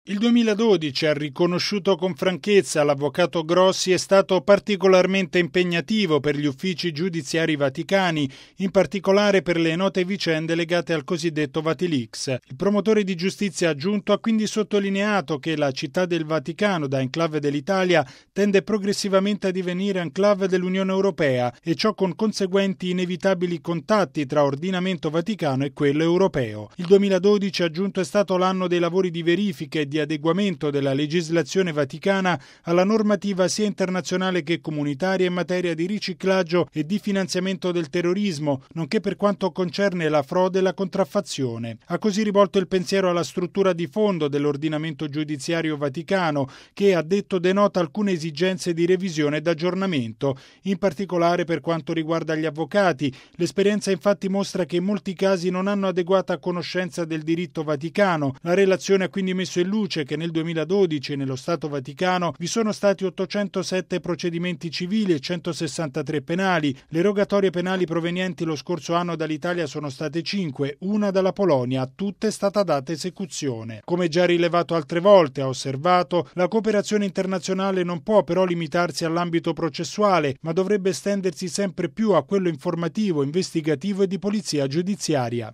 Il 2012 ha riconosciuto con franchezza l'avvocato Grossi è stato particolarmente impegnativo per gli uffici giudiziari vaticani, in particolare per le note vicende legate al cosiddetto Vatilix. Il promotore di giustizia aggiunto ha quindi sottolineato che la città del Vaticano, da enclave dell'Italia, tende progressivamente a divenire enclave dell'Unione Europea e ciò con conseguenti inevitabili contatti tra ordinamento vaticano e quello europeo. Il 2012, aggiunto, è stato l'anno dei lavori di verifica e di adeguamento della legislazione vaticana alla normativa sia internazionale che comunitaria in materia di riciclaggio e di finanziamento del terrorismo, nonché per quanto concerne la frode e la contraffazione. Ha così rivolto il pensiero alla struttura di fondo dell'ordinamento giudiziario vaticano, che, ha detto, denota alcune esigenze di revisione ed aggiornamento, in particolare per quanto riguarda gli avvocati. L'esperienza infatti mostra che in molti casi non hanno adeguata conoscenza del diritto vaticano. La relazione ha quindi messo in luce che nel 2012 nello Stato Vaticano vi sono stati 807 procedimenti civili e 163 penali. Le rogatorie penali provenienti lo scorso anno dall'Italia sono state 5, una dalla Polonia, a tutte è stata data esecuzione. Come già rilevato altre volte, ha osservato, la cooperazione internazionale non può però limitarsi all'ambito processuale, ma dovrebbe estendersi sempre più a quello informativo, investigativo e di polizia giudiziaria.